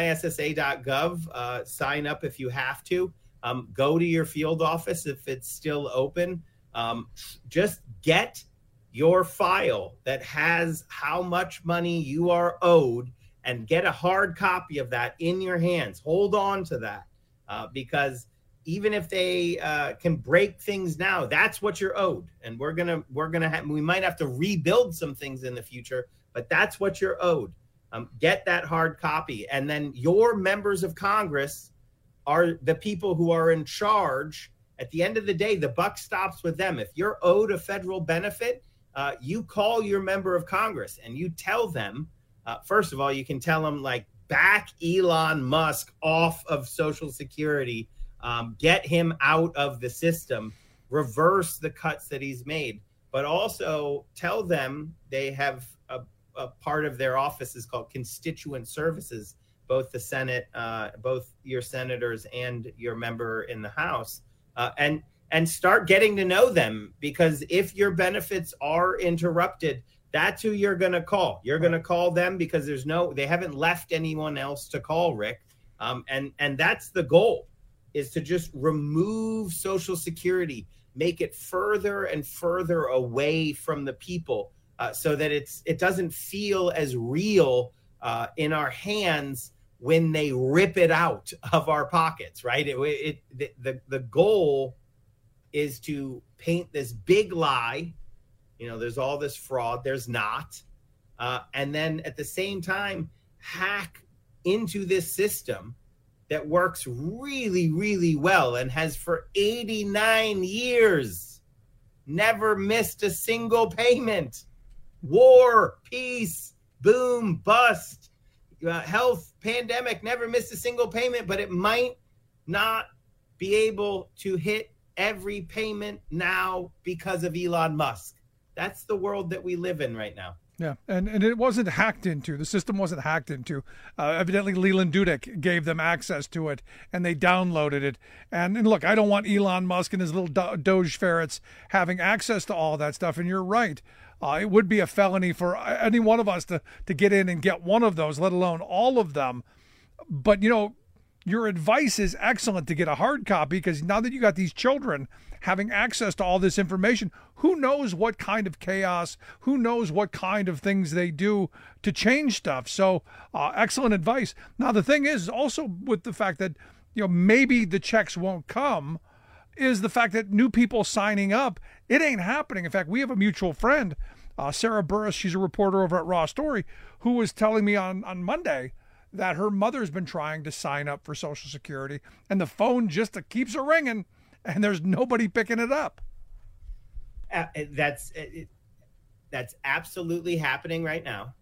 myssa.gov, sign up if you have to. Go to your field office if it's still open. Just get your file that has how much money you are owed, and get a hard copy of that in your hands. Hold on to that, because even if they can break things now, that's what you're owed. And we might have to rebuild some things in the future, but that's what you're owed. Get that hard copy, and then your members of Congress are the people who are in charge. At the end of the day, the buck stops with them. If you're owed a federal benefit, you call your member of Congress and you tell them. First of all, you can tell them, like, back Elon Musk off of Social Security, get him out of the system, reverse the cuts that he's made, but also tell them they have a part of their office is called constituent services, both the Senate, both your senators and your member in the House, and start getting to know them, because if your benefits are interrupted, that's who you're going to call. You're going to call them because they haven't left anyone else to call, Rick. And that's the goal. is to just remove Social Security, make it further and further away from the people, so that it doesn't feel as real in our hands when they rip it out of our pockets, right? The goal is to paint this big lie. There's all this fraud. There's not. And then at the same time, hack into this system that works really, really well and has for 89 years never missed a single payment. War, peace, boom, bust, health, pandemic, never missed a single payment, but it might not be able to hit every payment now because of Elon Musk. That's the world that we live in right now. Yeah, and it wasn't hacked into. The system wasn't hacked into. Evidently, Leland Dudek gave them access to it, and they downloaded it. And look, I don't want Elon Musk and his little Doge ferrets having access to all that stuff. And you're right. It would be a felony for any one of us to get in and get one of those, let alone all of them. But, your advice is excellent to get a hard copy, because now that you got these children having access to all this information, who knows what kind of chaos, who knows what kind of things they do to change stuff. So excellent advice. Now, the thing is also with the fact that, maybe the checks won't come, is the fact that new people signing up, it ain't happening. In fact, we have a mutual friend, Sarah Burris, she's a reporter over at Raw Story, who was telling me on Monday that her mother's been trying to sign up for Social Security, and the phone just keeps a ringing, and there's nobody picking it up. That's absolutely happening right now.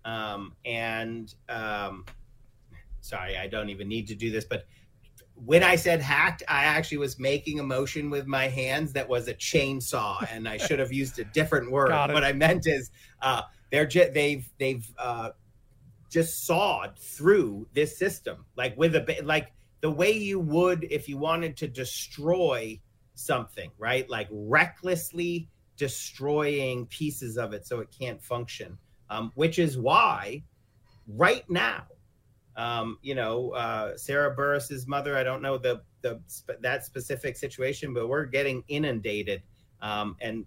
Sorry, I don't even need to do this, but when I said hacked, I actually was making a motion with my hands that was a chainsaw, and I should have used a different word. What I meant is they've just sawed through this system, like the way you would if you wanted to destroy something, right? Like recklessly destroying pieces of it so it can't function, which is why right now, Sarah Burris's mother, I don't know that specific situation, but we're getting inundated. The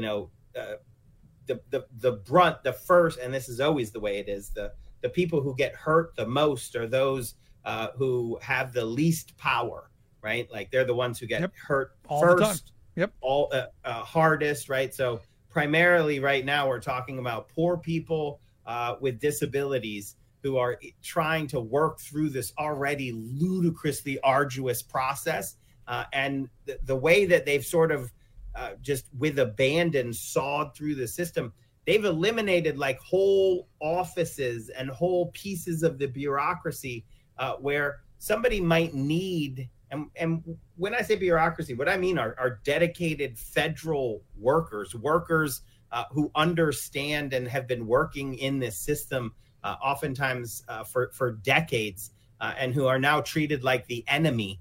brunt, the first, and this is always the way it is, the people who get hurt the most are those who have the least power, right? Like they're the ones who get hurt all first, the time. Hardest, right? So primarily right now we're talking about poor people with disabilities who are trying to work through this already ludicrously arduous process. And the way that they've sort of just with abandon sawed through the system, they've eliminated like whole offices and whole pieces of the bureaucracy where somebody might need, and when I say bureaucracy, what I mean are dedicated federal workers who understand and have been working in this system oftentimes for decades and who are now treated like the enemy,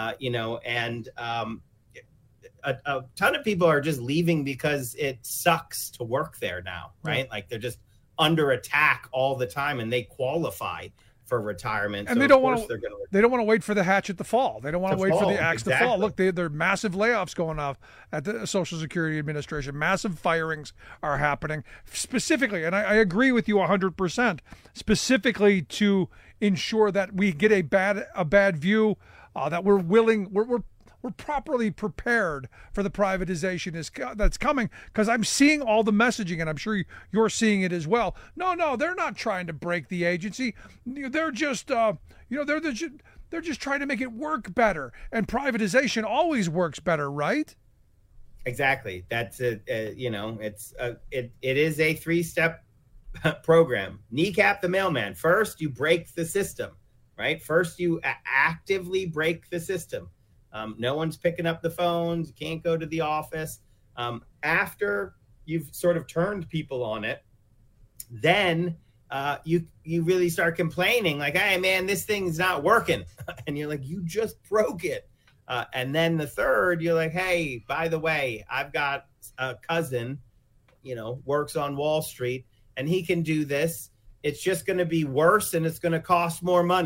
a ton of people are just leaving because it sucks to work there now, right? Like they're just under attack all the time, and they qualify for retirement. And so they don't want to wait for the hatchet to fall. They don't want to wait for the axe to fall. Look, there are massive layoffs going on at the Social Security Administration. Massive firings are happening specifically, and I agree with you 100%, specifically to ensure that we get a bad view, that we're properly prepared for the privatization that's coming, because I'm seeing all the messaging, and I'm sure you're seeing it as well. No, they're not trying to break the agency. They're just, they're just trying to make it work better, and privatization always works better, right? Exactly. That's it. It is a 3-step program. Kneecap the mailman. First, you break the system, right? First, you actively break the system. No one's picking up the phones. You can't go to the office. After you've sort of turned people on it, then you really start complaining like, hey, man, this thing's not working. And you're like, you just broke it. And then the third, you're like, hey, by the way, I've got a cousin, works on Wall Street, and he can do this. It's just going to be worse, and it's going to cost more money.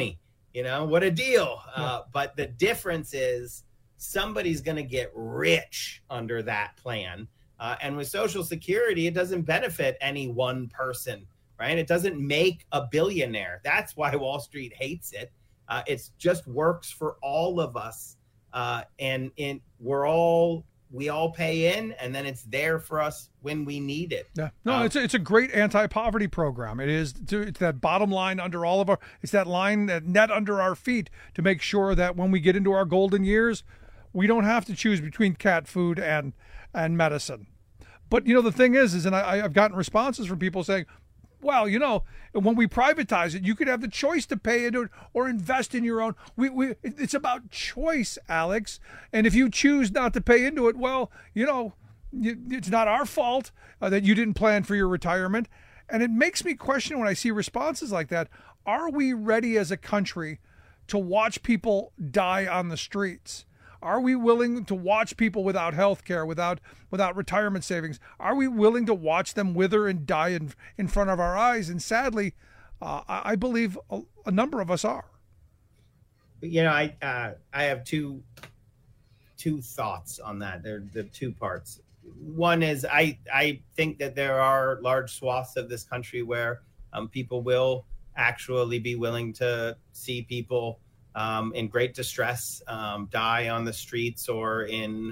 what a deal. But the difference is somebody's going to get rich under that plan. And with Social Security, it doesn't benefit any one person, right? It doesn't make a billionaire. That's why Wall Street hates it. It just works for all of us. And we all pay in, and then it's there for us when we need it. Yeah, no, it's a great anti-poverty program. It's that bottom line under all of it's that line, that net under our feet, to make sure that when we get into our golden years, we don't have to choose between cat food and medicine. But the thing is and I've gotten responses from people saying, well, when we privatize it, you could have the choice to pay into it or invest in your own. It's about choice, Alex. And if you choose not to pay into it, well, it's not our fault that you didn't plan for your retirement. And it makes me question when I see responses like that. Are we ready as a country to watch people die on the streets? Are we willing to watch people without health care, without retirement savings? Are we willing to watch them wither and die in front of our eyes? And sadly, I believe a number of us are. I have two thoughts on that. They're the two parts. One is I think that there are large swaths of this country where people will actually be willing to see people in great distress, die on the streets or in,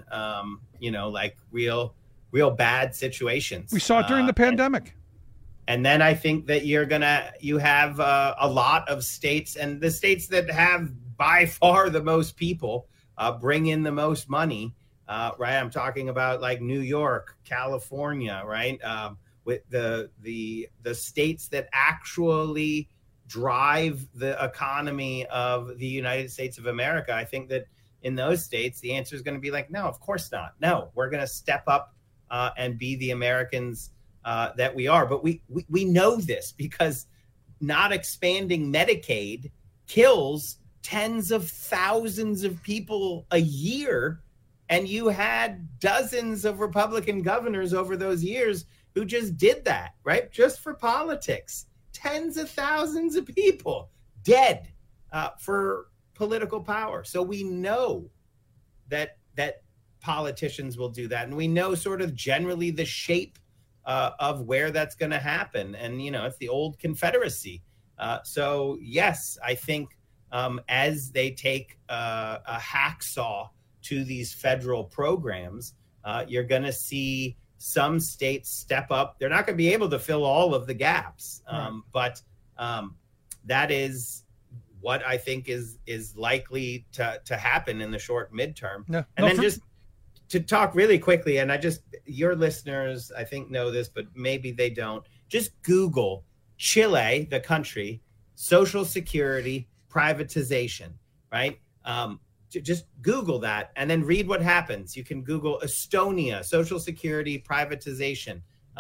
real bad situations. We saw it during the pandemic. And then I think that you have a lot of states, and the states that have by far the most people bring in the most money, right? I'm talking about like New York, California, right? With the states that actually drive the economy of the United States of America. I think that in those states, the answer is going to be like, no, of course not. No, we're going to step up and be the Americans that we are. But we know this because not expanding Medicaid kills tens of thousands of people a year. And you had dozens of Republican governors over those years who just did that, right? Just for politics. Tens of thousands of people dead for political power. So we know that politicians will do that. And we know sort of generally the shape of where that's going to happen. And, it's the old Confederacy. So, yes, I think as they take a hacksaw to these federal programs, you're going to see some states step up. They're not going to be able to fill all of the gaps, but that is what I think is likely to happen in the short midterm. Just to talk really quickly, and your listeners, I think, know this, but maybe they don't. Just Google Chile, the country, Social Security privatization, right? Just Google that and then read what happens. You can Google Estonia, Social Security privatization.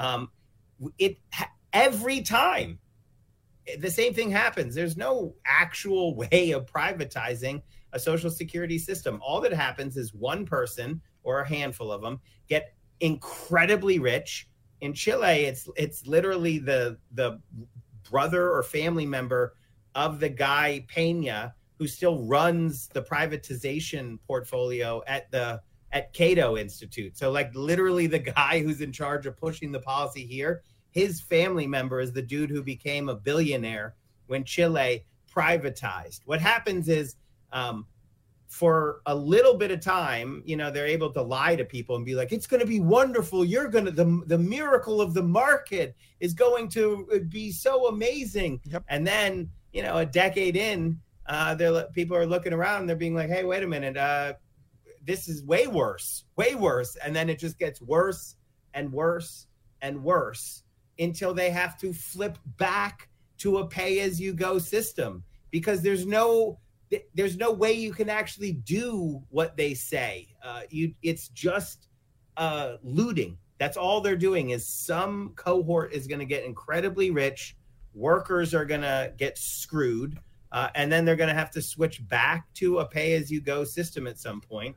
Every time the same thing happens. There's no actual way of privatizing a Social Security system. All that happens is one person or a handful of them get incredibly rich. In Chile, it's literally the brother or family member of the guy Peña, who still runs the privatization portfolio at Cato Institute. So like literally the guy who's in charge of pushing the policy here, his family member is the dude who became a billionaire when Chile privatized. What happens is for a little bit of time, they're able to lie to people and be like, it's going to be wonderful. The miracle of the market is going to be so amazing. Yep. And then, a decade in, people are looking around and they're being like, hey, wait a minute, this is way worse. And then it just gets worse and worse and worse until they have to flip back to a pay-as-you-go system because there's no way you can actually do what they say. It's just looting. That's all they're doing is some cohort is going to get incredibly rich. Workers are going to get screwed. And then they're going to have to switch back to a pay-as-you-go system at some point.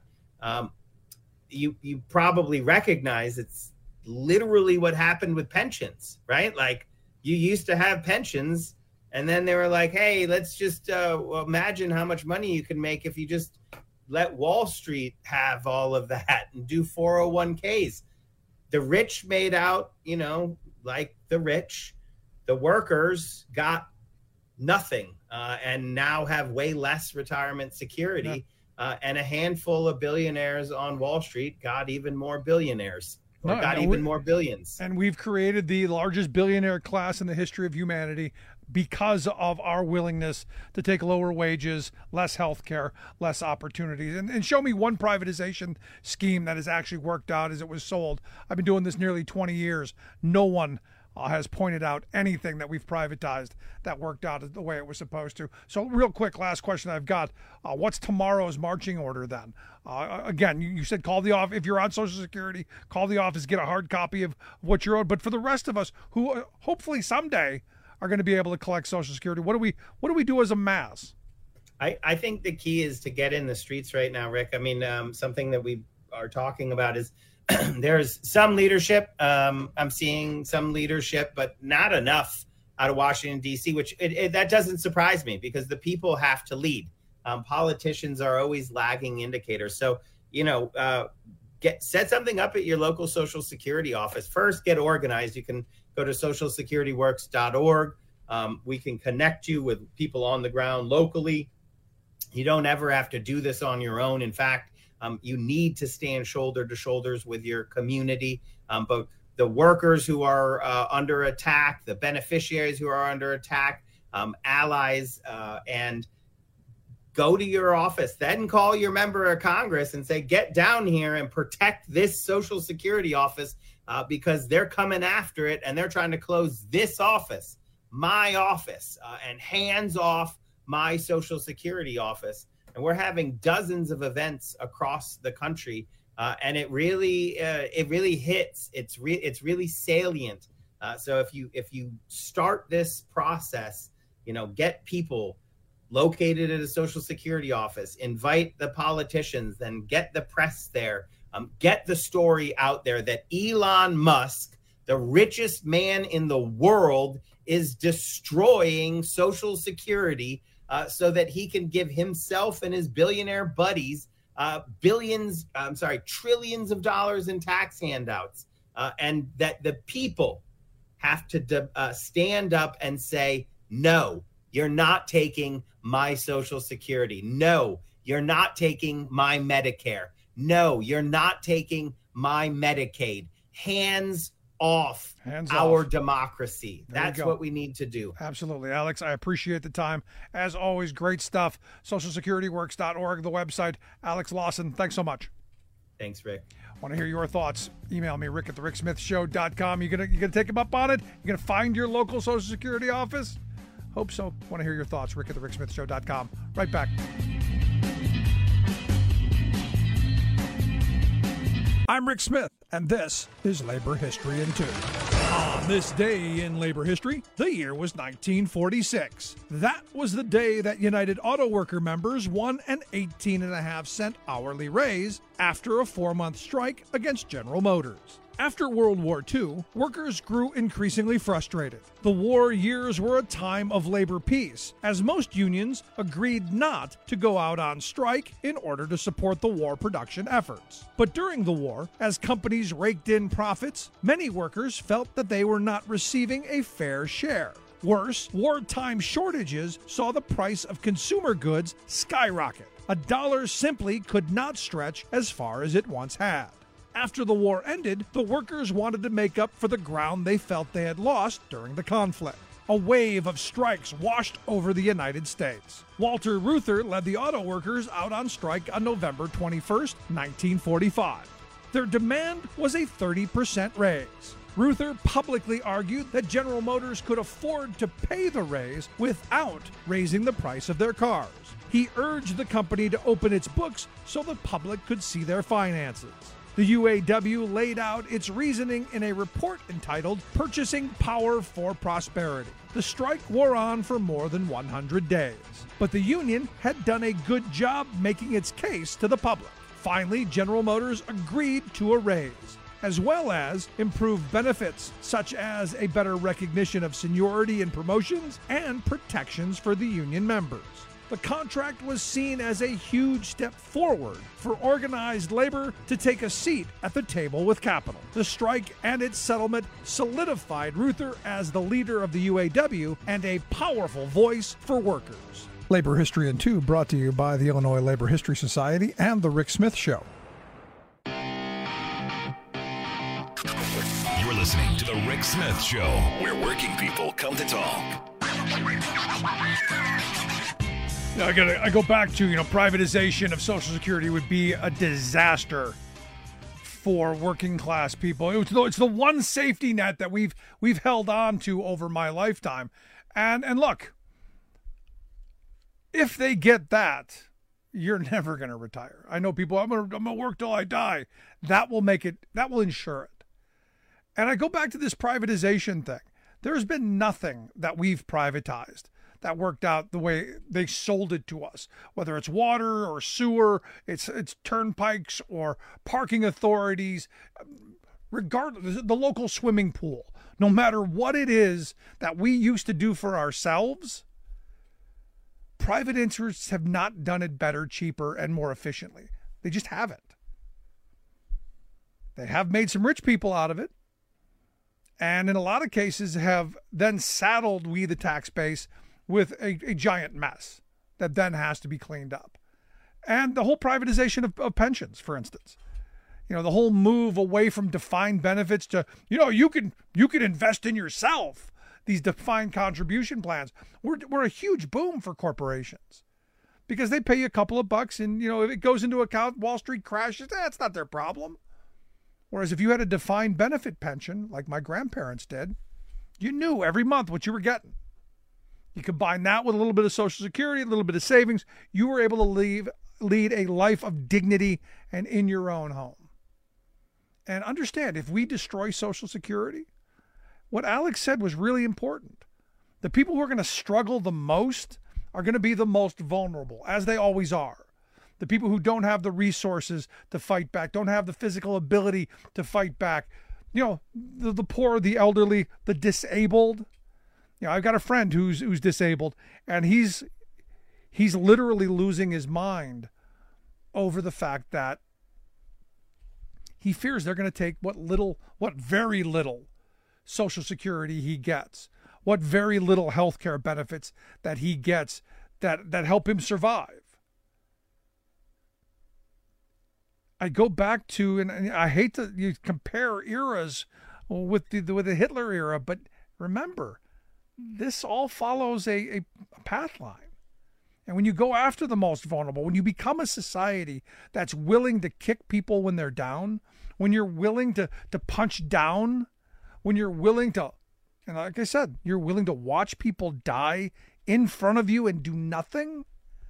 You probably recognize it's literally what happened with pensions, right? Like you used to have pensions And then they were like, hey, let's just imagine how much money you can make if you just let Wall Street have all of that and do 401ks. The rich made out, like the rich. The workers got nothing and now have way less retirement security. And a handful of billionaires on Wall Street got even more billionaires. More billions. And we've created the largest billionaire class in the history of humanity because of our willingness to take lower wages, less health care, less opportunities. And show me one privatization scheme that has actually worked out as it was sold. I've been doing this nearly 20 years. No one has pointed out anything that we've privatized that worked out the way it was supposed to. So real quick, last question I've got. What's tomorrow's marching order then? Again, you said call the office. If you're on Social Security, call the office, get a hard copy of what you're owed. But for the rest of us who hopefully someday are going to be able to collect Social Security, what do we do as a mass? I think the key is to get in the streets right now, Rick. I mean, something that we are talking about is there's some leadership. I'm seeing some leadership, but not enough out of Washington, D.C., which that doesn't surprise me because the people have to lead. Politicians are always lagging indicators. So, set something up at your local Social Security office. First, get organized. You can go to socialsecurityworks.org. We can connect you with people on the ground locally. You don't ever have to do this on your own. In fact, you need to stand shoulder to shoulders with your community. But the workers who are under attack, the beneficiaries who are under attack, allies, and go to your office, then call your member of Congress and say, get down here and protect this Social Security office because they're coming after it and they're trying to close this office, my office, and hands off my Social Security office. And we're having dozens of events across the country, and it really hits. It's really salient. So if you start this process, get people located at a Social Security office, invite the politicians, then get the press there, get the story out there that Elon Musk, the richest man in the world, is destroying Social Security so that he can give himself and his billionaire buddies trillions of dollars in tax handouts, and that the people have to stand up and say, no, you're not taking my Social Security. No, you're not taking my Medicare. No, you're not taking my Medicaid. Hands off our democracy. That's what we need to do. Absolutely. Alex, I appreciate the time. As always, great stuff. SocialSecurityWorks.org, the website. Alex Lawson, thanks so much. Thanks, Rick. Want to hear your thoughts? Email me, rick@thericksmithshow.com. You gonna take him up on it? You gonna find your local Social Security office? Hope so. Want to hear your thoughts? rick@thericksmithshow.com. Right back. I'm Rick Smith, and this is Labor History in 2. On this day in labor history, the year was 1946. That was the day that United Auto Worker members won an 18.5-cent hourly raise after a 4-month strike against General Motors. After World War II, workers grew increasingly frustrated. The war years were a time of labor peace, as most unions agreed not to go out on strike in order to support the war production efforts. But during the war, as companies raked in profits, many workers felt that they were not receiving a fair share. Worse, wartime shortages saw the price of consumer goods skyrocket. A dollar simply could not stretch as far as it once had. After the war ended, the workers wanted to make up for the ground they felt they had lost during the conflict. A wave of strikes washed over the United States. Walter Reuther led the auto workers out on strike on November 21st, 1945. Their demand was a 30% raise. Reuther publicly argued that General Motors could afford to pay the raise without raising the price of their cars. He urged the company to open its books so the public could see their finances. The UAW laid out its reasoning in a report entitled Purchasing Power for Prosperity. The strike wore on for more than 100 days, but the union had done a good job making its case to the public. Finally, General Motors agreed to a raise. as well as improved benefits, such as a better recognition of seniority and promotions and protections for the union members. The contract was seen as a huge step forward for organized labor to take a seat at the table with capital. The strike and its settlement solidified Reuther as the leader of the UAW and a powerful voice for workers. Labor History in 2 brought to you by the Illinois Labor History Society and The Rick Smith Show. You're listening to The Rick Smith Show, where working people come to talk. I go back to, privatization of Social Security would be a disaster for working class people. It's the one safety net that we've held on to over my lifetime. And look, if they get that, you're never going to retire. I know people, I'm going to work till I die. That will insure it. And I go back to this privatization thing. There's been nothing that we've privatized that worked out the way they sold it to us, whether it's water or sewer, it's turnpikes or parking authorities, regardless, the local swimming pool. No matter what it is that we used to do for ourselves, private interests have not done it better, cheaper, and more efficiently. They just haven't. They have made some rich people out of it, and in a lot of cases have then saddled we, the tax base, with a giant mess that then has to be cleaned up. And the whole privatization of pensions, for instance. The whole move away from defined benefits to, you can invest in yourself. These defined contribution plans were a huge boom for corporations because they pay you a couple of bucks and, if it goes into account, Wall Street crashes, that's not their problem. Whereas if you had a defined benefit pension, like my grandparents did, you knew every month what you were getting. You combine that with a little bit of Social Security, a little bit of savings, you were able to lead a life of dignity and in your own home. And understand, if we destroy Social Security, what Alex said was really important. The people who are going to struggle the most are going to be the most vulnerable, as they always are. The people who don't have the resources to fight back, don't have the physical ability to fight back. The poor, the elderly, the disabled. I've got a friend who's disabled, and he's literally losing his mind over the fact that he fears they're going to take what very little Social Security he gets, what very little health care benefits that he gets that help him survive. I go back to, and I hate to you compare eras with the Hitler era, but remember, this all follows a path line. And when you go after the most vulnerable, when you become a society that's willing to kick people when they're down, when you're willing to punch down, when you're willing to, and like I said, you're willing to watch people die in front of you and do nothing,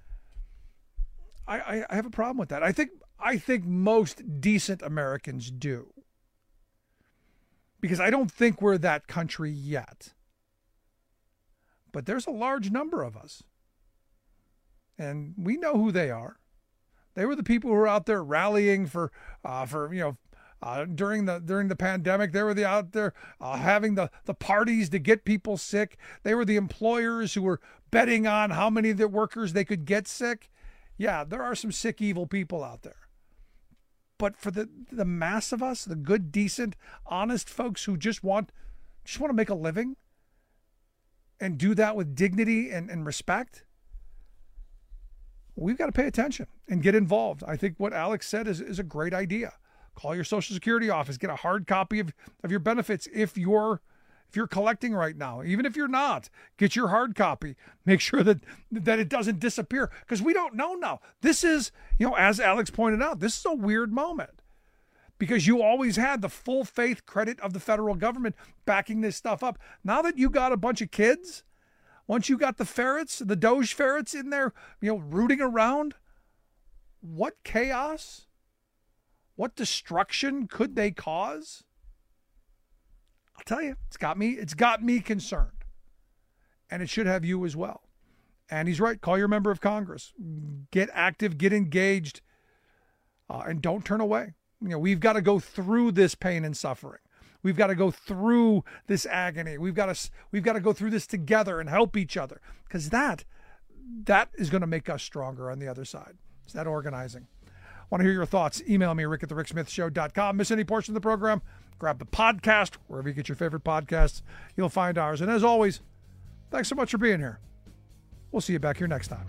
I have a problem with that. I think most decent Americans do. Because I don't think we're that country yet. But there's a large number of us. And we know who they are. They were the people who were out there rallying for during the pandemic. They were out there having the parties to get people sick. They were the employers who were betting on how many of their workers they could get sick. Yeah, there are some sick, evil people out there. But for the mass of us, the good, decent, honest folks who just want to make a living and do that with dignity and respect, we've got to pay attention and get involved. I think what Alex said is a great idea. Call your Social Security office, get a hard copy of your benefits if you're collecting right now. Even if you're not, get your hard copy. Make sure that it doesn't disappear, because we don't know now. This is, as Alex pointed out, this is a weird moment because you always had the full faith credit of the federal government backing this stuff up. Now that you got a bunch of kids, once you got the ferrets, the Doge ferrets in there, rooting around, what chaos, what destruction could they cause? I'll tell you, it's got me concerned, and it should have you as well. And he's right. Call your member of Congress, get active, get engaged, and don't turn away. we've got to go through this pain and suffering. We've got to go through this agony. We've got to go through this together and help each other, because that is going to make us stronger on the other side. It's that organizing. Want to hear your thoughts? Email me, rick@thericksmithshow.com. Miss any portion of the program? Grab the podcast wherever you get your favorite podcasts. You'll find ours. And as always, thanks so much for being here. We'll see you back here next time.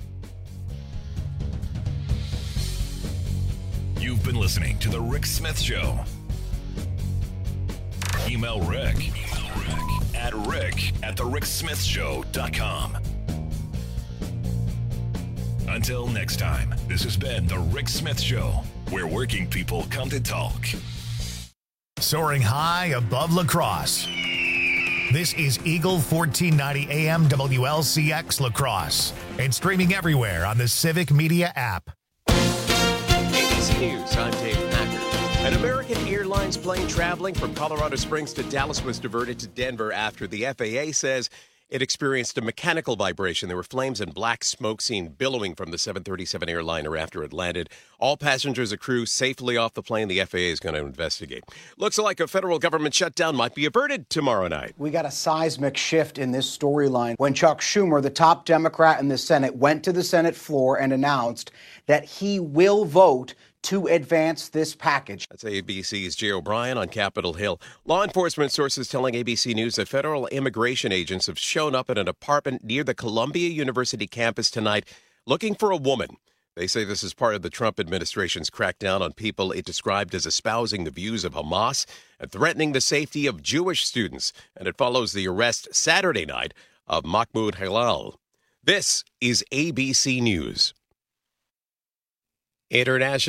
You've been listening to The Rick Smith Show. Email Rick at rick@thericksmithshow.com. Until next time, this has been The Rick Smith Show, where working people come to talk. Soaring high above La Crosse. This is Eagle 1490 AM WLCX La Crosse, and streaming everywhere on the Civic Media app. ABC News, I'm Dave Packer. An American Airlines plane traveling from Colorado Springs to Dallas was diverted to Denver after the FAA says it experienced a mechanical vibration. There were flames and black smoke seen billowing from the 737 airliner after it landed. All passengers and crew safely off the plane. The FAA is going to investigate. Looks like a federal government shutdown might be averted tomorrow night. We got a seismic shift in this storyline when Chuck Schumer, the top Democrat in the Senate, went to the Senate floor and announced that he will vote to advance this package. That's ABC's Jay O'Brien on Capitol Hill. Law enforcement sources telling ABC News that federal immigration agents have shown up at an apartment near the Columbia University campus tonight looking for a woman. They say this is part of the Trump administration's crackdown on people it described as espousing the views of Hamas and threatening the safety of Jewish students. And it follows the arrest Saturday night of Mahmoud Halal. This is ABC News. International